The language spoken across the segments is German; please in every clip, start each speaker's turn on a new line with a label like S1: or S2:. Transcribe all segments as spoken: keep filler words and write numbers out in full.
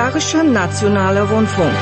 S1: Bulgarischer Nationaler Rundfunk.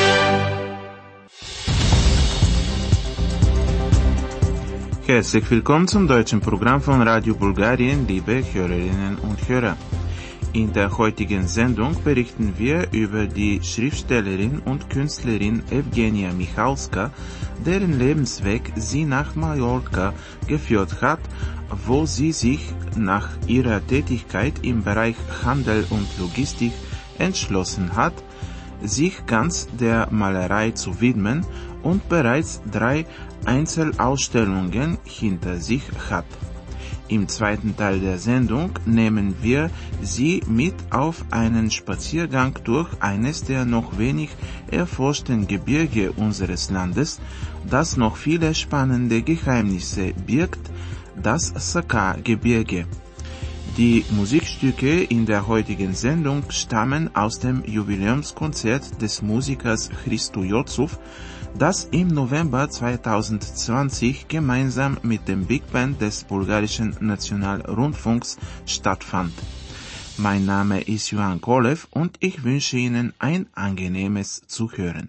S2: Herzlich willkommen zum deutschen Programm von Radio Bulgarien, liebe Hörerinnen und Hörer. In der heutigen Sendung berichten wir über die Schriftstellerin und Künstlerin Evgenia Michalska, deren Lebensweg sie nach Mallorca geführt hat, wo sie sich nach ihrer Tätigkeit im Bereich Handel und Logistik entschlossen hat, sich ganz der Malerei zu widmen und bereits drei Einzelausstellungen hinter sich hat. Im zweiten Teil der Sendung nehmen wir Sie mit auf einen Spaziergang durch eines der noch wenig erforschten Gebirge unseres Landes, das noch viele spannende Geheimnisse birgt, das Sakar-Gebirge. Die Musikstücke in der heutigen Sendung stammen aus dem Jubiläumskonzert des Musikers Christo Iosuf, das im November zweitausendzwanzig gemeinsam mit dem Big Band des Bulgarischen Nationalrundfunks stattfand. Mein Name ist Johan Kolev und ich wünsche Ihnen ein angenehmes Zuhören.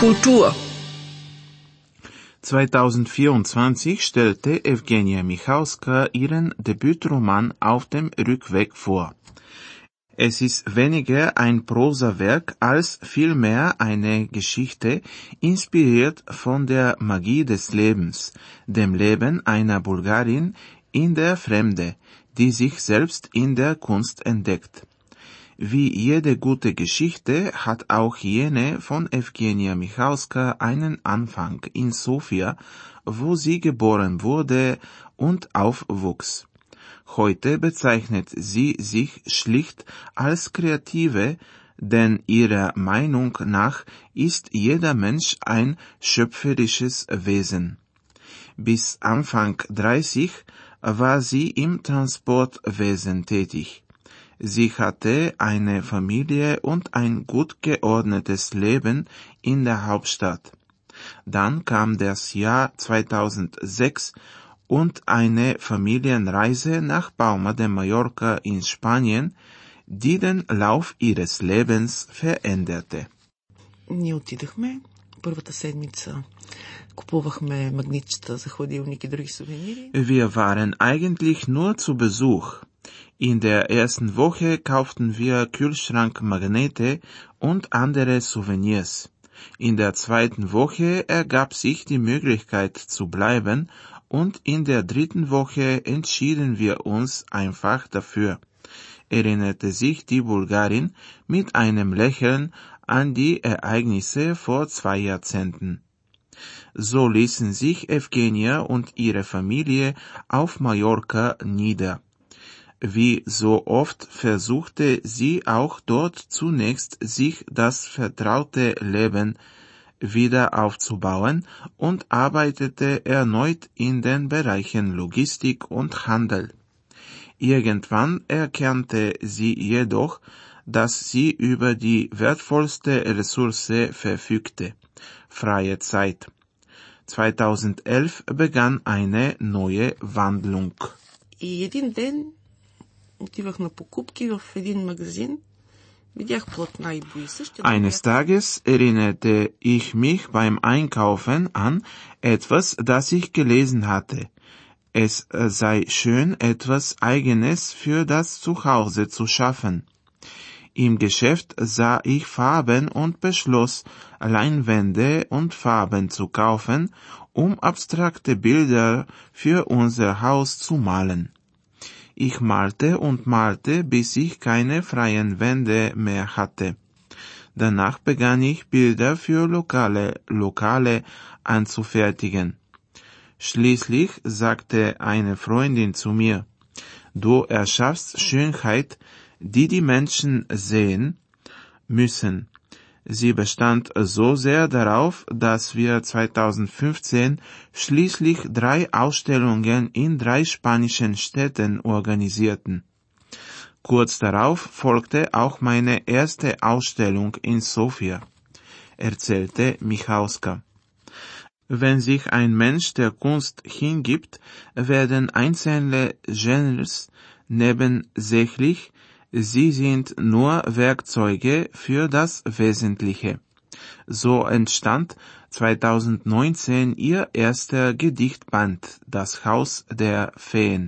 S1: Kultur.
S2: zweitausendvierundzwanzig stellte Ewgenia Michalska ihren Debütroman Auf dem Rückweg vor. Es ist weniger ein Prosawerk als vielmehr eine Geschichte, inspiriert von der Magie des Lebens, dem Leben einer Bulgarin in der Fremde, die sich selbst in der Kunst entdeckt. Wie jede gute Geschichte hat auch jene von Ewgenia Michalska einen Anfang in Sofia, wo sie geboren wurde und aufwuchs. Heute bezeichnet sie sich schlicht als Kreative, denn ihrer Meinung nach ist jeder Mensch ein schöpferisches Wesen. Bis Anfang dreißig war sie im Transportwesen tätig. Sie hatte eine Familie und ein gut geordnetes Leben in der Hauptstadt. Dann kam das Jahr zweitausendsechs und eine Familienreise nach Palma de Mallorca in Spanien, die den Lauf ihres Lebens veränderte.
S3: Ние отидахме първата седмица. Купувахме магнитчета за хладилник и други сувенири.
S2: Wir waren eigentlich nur zu Besuch. In der ersten Woche kauften wir Kühlschrankmagnete und andere Souvenirs. In der zweiten Woche ergab sich die Möglichkeit zu bleiben und in der dritten Woche entschieden wir uns einfach dafür, erinnerte sich die Bulgarin mit einem Lächeln an die Ereignisse vor zwei Jahrzehnten. So ließen sich Ewgenia und ihre Familie auf Mallorca nieder. Wie so oft versuchte sie auch dort zunächst, sich das vertraute Leben wieder aufzubauen und arbeitete erneut in den Bereichen Logistik und Handel. Irgendwann erkannte sie jedoch, dass sie über die wertvollste Ressource verfügte: freie Zeit. zweitausendelf begann eine neue Wandlung.
S3: И един ден отивах на покупки в един магазин. Видях платна и бои.
S2: Eines Tages erinnerte ich mich beim Einkaufen an etwas, das ich gelesen hatte. Es sei schön, etwas Eigenes für das Zuhause zu schaffen. Im Geschäft sah ich Farben und beschloss, Leinwände und Farben zu kaufen, um abstrakte Bilder für unser Haus zu malen. Ich malte und malte, bis ich keine freien Wände mehr hatte. Danach begann ich Bilder für lokale Lokale anzufertigen. Schließlich sagte eine Freundin zu mir: Du erschaffst Schönheit, die die Menschen sehen müssen. Sie bestand so sehr darauf, dass wir zweitausendfünfzehn schließlich drei Ausstellungen in drei spanischen Städten organisierten. Kurz darauf folgte auch meine erste Ausstellung in Sofia, erzählte Michalska. Wenn sich ein Mensch der Kunst hingibt, werden einzelne Genres nebensächlich. Sie sind nur Werkzeuge für das Wesentliche. So entstand zweitausendneunzehn ihr erster Gedichtband, Das Haus der Feen.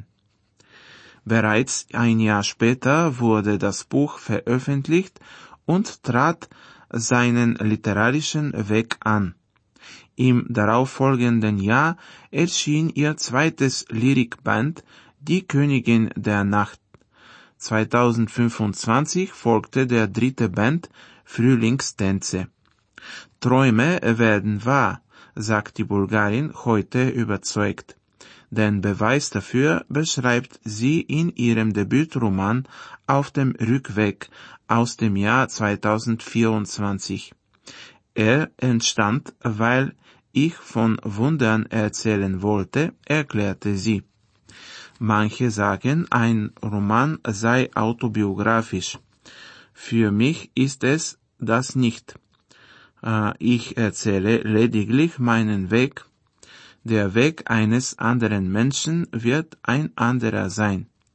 S2: Bereits ein Jahr später wurde das Buch veröffentlicht und trat seinen literarischen Weg an. Im darauffolgenden Jahr erschien ihr zweites Lyrikband, Die Königin der Nacht. zweitausendfünfundzwanzig folgte der dritte Band, Frühlingstänze. Träume werden wahr, sagt die Bulgarin heute überzeugt. Den Beweis dafür beschreibt sie in ihrem Debütroman Auf dem Rückweg aus dem Jahr zweitausendvierundzwanzig. Er entstand, weil ich von Wundern erzählen wollte, erklärte sie. Manche sagen, ein Roman sei autobiografisch. Für mich ist es das nicht. Ich erzähle lediglich meinen Weg. Der Weg eines anderen Menschen wird ein anderer sein.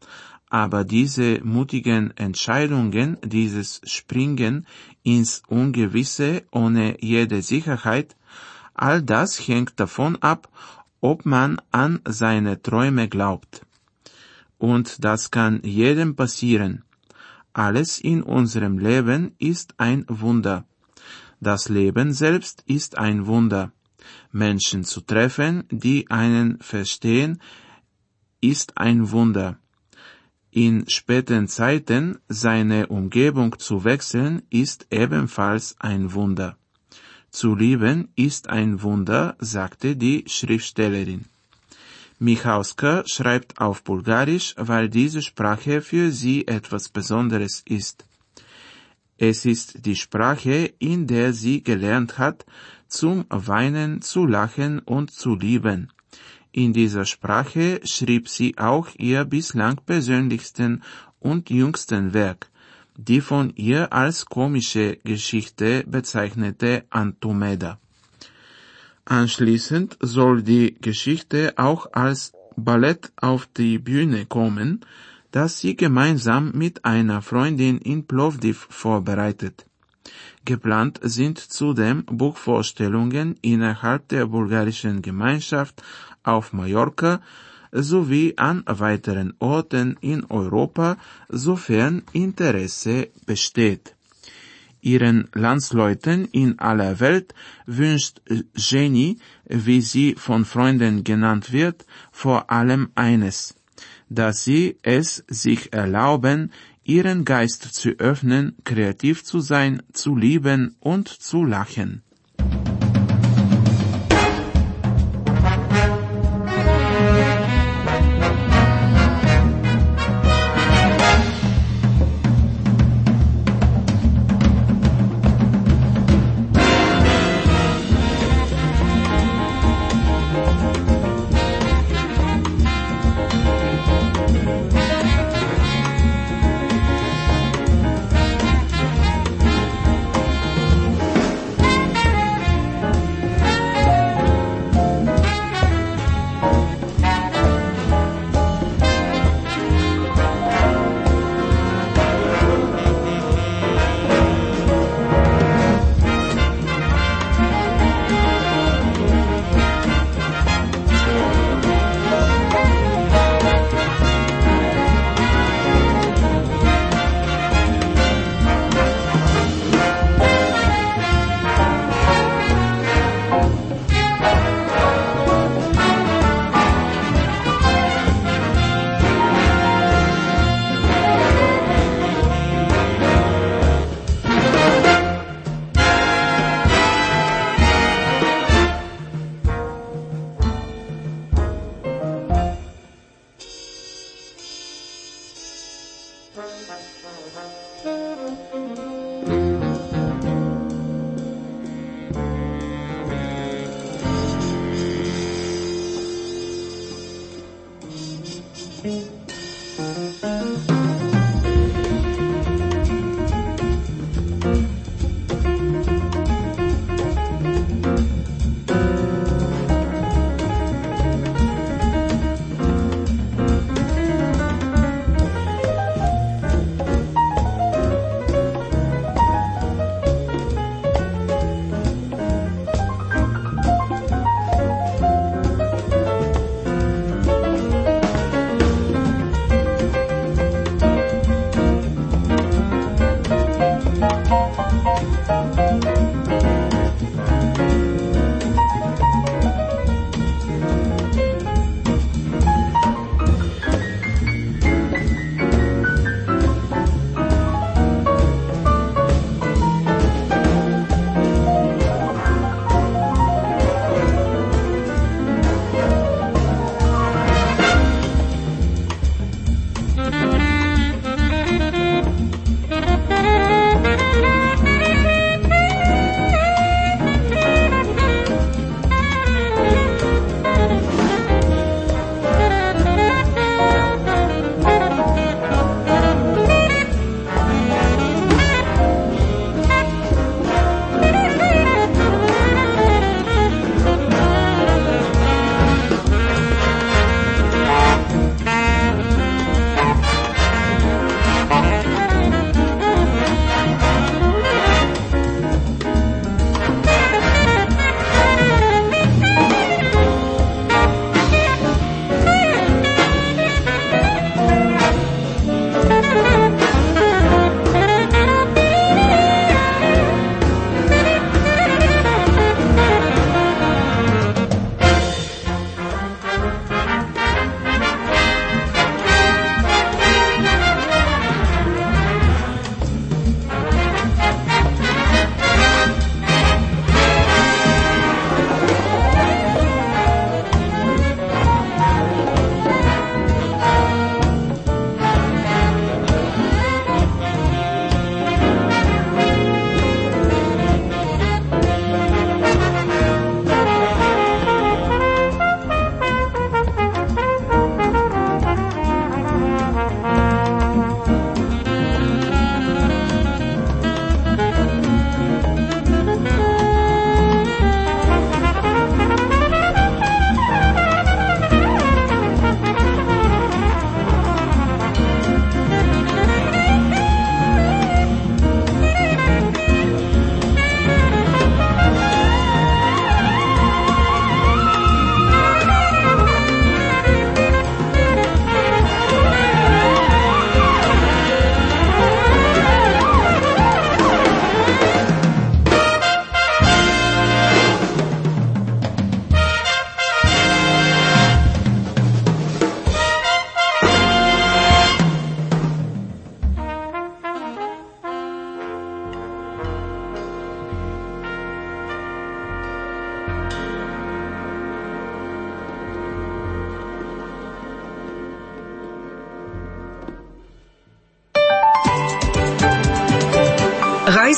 S2: Aber diese mutigen Entscheidungen, dieses Springen ins Ungewisse ohne jede Sicherheit, all das hängt davon ab, ob man an seine Träume glaubt. Und das kann jedem passieren. Alles in unserem Leben ist ein Wunder. Das Leben selbst ist ein Wunder. Menschen zu treffen, die einen verstehen, ist ein Wunder. In späten Zeiten seine Umgebung zu wechseln, ist ebenfalls ein Wunder. Zu lieben ist ein Wunder, sagte die Schriftstellerin. Michalska schreibt auf Bulgarisch, weil diese Sprache für sie etwas Besonderes ist. Es ist die Sprache, in der sie gelernt hat, zum Weinen, zu lachen und zu lieben. In dieser Sprache schrieb sie auch ihr bislang persönlichsten und jüngsten Werk, die von ihr als komische Geschichte bezeichnete Antomeda. Anschließend soll die Geschichte auch als Ballett auf die Bühne kommen, das sie gemeinsam mit einer Freundin in Plovdiv vorbereitet. Geplant sind zudem Buchvorstellungen innerhalb der bulgarischen Gemeinschaft auf Mallorca sowie an weiteren Orten in Europa, sofern Interesse besteht. Ihren Landsleuten in aller Welt wünscht Jenny, wie sie von Freunden genannt wird, vor allem eines, dass sie es sich erlauben, ihren Geist zu öffnen, kreativ zu sein, zu lieben und zu lachen.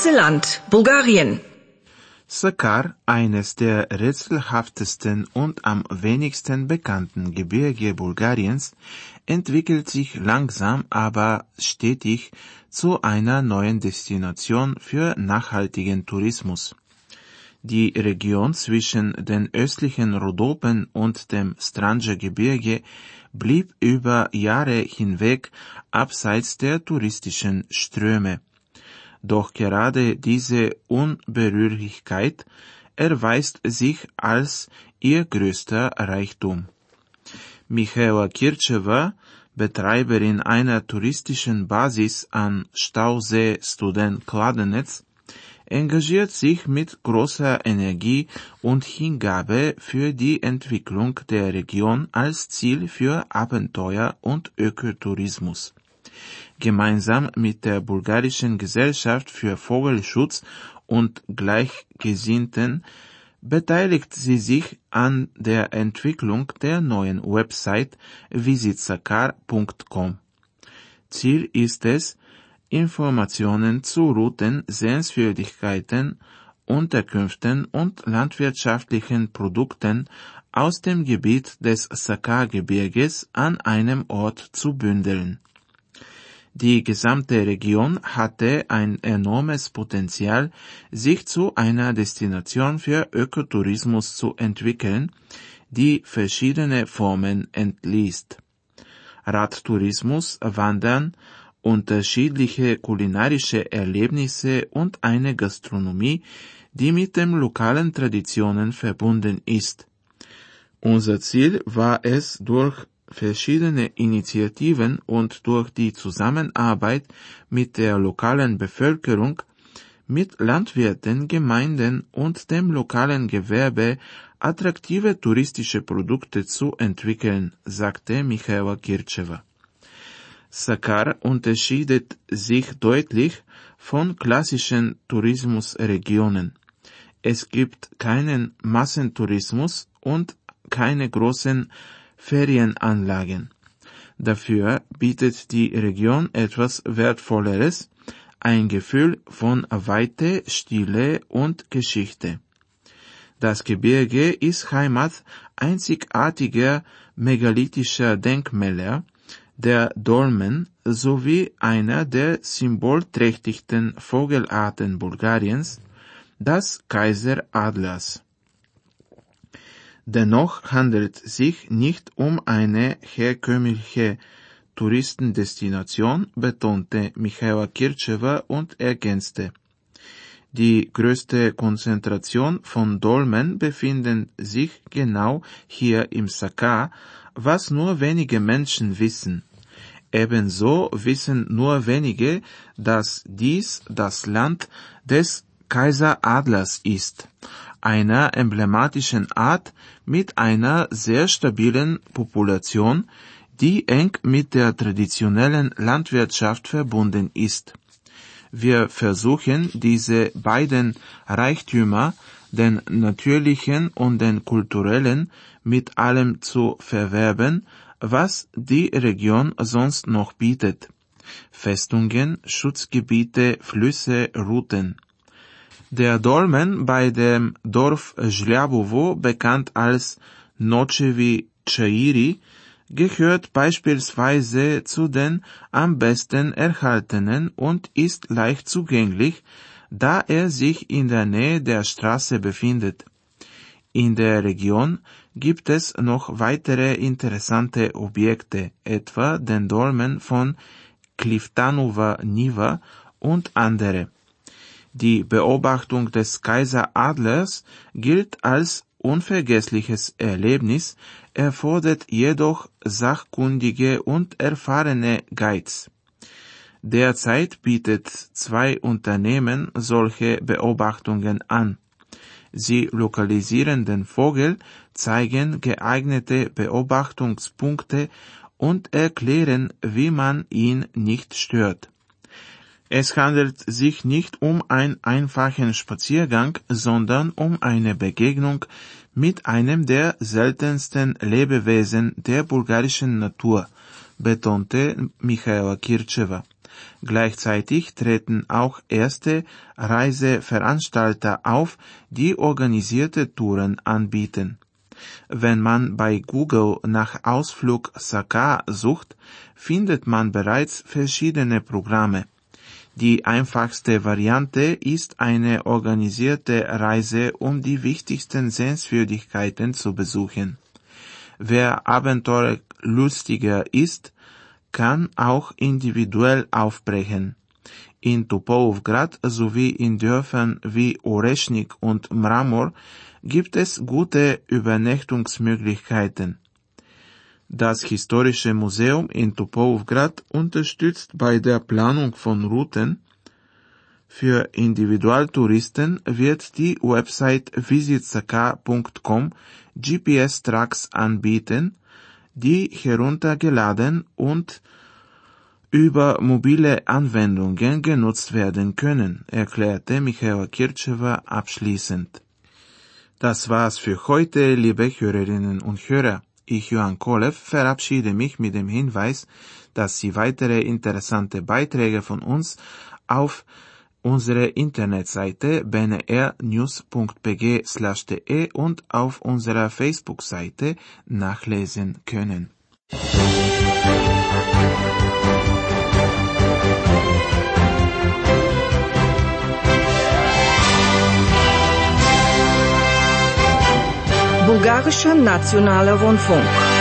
S1: ganze Land, Bulgarien.
S2: Sakar, eines der rätselhaftesten und am wenigsten bekannten Gebirge Bulgariens, entwickelt sich langsam, aber stetig zu einer neuen Destination für nachhaltigen Tourismus. Die Region zwischen den östlichen Rhodopen und dem Strandja-Gebirge blieb über Jahre hinweg abseits der touristischen Ströme. Doch gerade diese Unberührlichkeit erweist sich als ihr größter Reichtum. Michaela Kircheva, Betreiberin einer touristischen Basis am Stausee Student Kladenec, engagiert sich mit großer Energie und Hingabe für die Entwicklung der Region als Ziel für Abenteuer und Ökotourismus. Gemeinsam mit der bulgarischen Gesellschaft für Vogelschutz und Gleichgesinnten beteiligt sie sich an der Entwicklung der neuen Website visit sakar punkt com. Ziel ist es, Informationen zu Routen, Sehenswürdigkeiten, Unterkünften und landwirtschaftlichen Produkten aus dem Gebiet des Sakar-Gebirges an einem Ort zu bündeln. Die gesamte Region hatte ein enormes Potenzial, sich zu einer Destination für Ökotourismus zu entwickeln, die verschiedene Formen entliest. Radtourismus, Wandern, unterschiedliche kulinarische Erlebnisse und eine Gastronomie, die mit den lokalen Traditionen verbunden ist. Unser Ziel war es, durch verschiedene Initiativen und durch die Zusammenarbeit mit der lokalen Bevölkerung, mit Landwirten, Gemeinden und dem lokalen Gewerbe attraktive touristische Produkte zu entwickeln, sagte Michaela Kircheva. Sakar unterscheidet sich deutlich von klassischen Tourismusregionen. Es gibt keinen Massentourismus und keine großen Ferienanlagen. Dafür bietet die Region etwas Wertvolleres, ein Gefühl von Weite, Stille und Geschichte. Das Gebirge ist Heimat einzigartiger megalithischer Denkmäler, der Dolmen sowie einer der symbolträchtigsten Vogelarten Bulgariens, das Kaiseradlers. Dennoch handelt es sich nicht um eine herkömmliche Touristendestination, betonte Michaela Kircheva und ergänzte: Die größte Konzentration von Dolmen befindet sich genau hier im Sakar, was nur wenige Menschen wissen. Ebenso wissen nur wenige, dass dies das Land des Kaiseradlers ist, einer emblematischen Art mit einer sehr stabilen Population, die eng mit der traditionellen Landwirtschaft verbunden ist. Wir versuchen, diese beiden Reichtümer, den natürlichen und den kulturellen, mit allem zu verwerben, was die Region sonst noch bietet. Festungen, Schutzgebiete, Flüsse, Routen. Der Dolmen bei dem Dorf Žljabovo, bekannt als Nočevi Čairi, gehört beispielsweise zu den am besten erhaltenen und ist leicht zugänglich, da er sich in der Nähe der Straße befindet. In der Region gibt es noch weitere interessante Objekte, etwa den Dolmen von Kliftanova Niva und andere. Die Beobachtung des Kaiseradlers gilt als unvergessliches Erlebnis, erfordert jedoch sachkundige und erfahrene Guides. Derzeit bietet zwei Unternehmen solche Beobachtungen an. Sie lokalisieren den Vogel, zeigen geeignete Beobachtungspunkte und erklären, wie man ihn nicht stört. Es handelt sich nicht um einen einfachen Spaziergang, sondern um eine Begegnung mit einem der seltensten Lebewesen der bulgarischen Natur, betonte Michaela Kircheva. Gleichzeitig treten auch erste Reiseveranstalter auf, die organisierte Touren anbieten. Wenn man bei Google nach Ausflug Sakar sucht, findet man bereits verschiedene Programme. Die einfachste Variante ist eine organisierte Reise, um die wichtigsten Sehenswürdigkeiten zu besuchen. Wer abenteuerlustiger ist, kann auch individuell aufbrechen. In Topolowgrad sowie in Dörfern wie Oreschnik und Mramor gibt es gute Übernachtungsmöglichkeiten. Das Historische Museum in Topolowgrad unterstützt bei der Planung von Routen. Für Individualtouristen wird die Website visit sakar punkt com G P S-Tracks anbieten, die heruntergeladen und über mobile Anwendungen genutzt werden können, erklärte Michaela Kircheva abschließend. Das war's für heute, liebe Hörerinnen und Hörer. Ich, Johann Kolev, verabschiede mich mit dem Hinweis, dass Sie weitere interessante Beiträge von uns auf unsere Internetseite b n r news punkt b g slash d e und auf unserer Facebook-Seite nachlesen können.
S1: Bulgarischer Nationaler Rundfunk.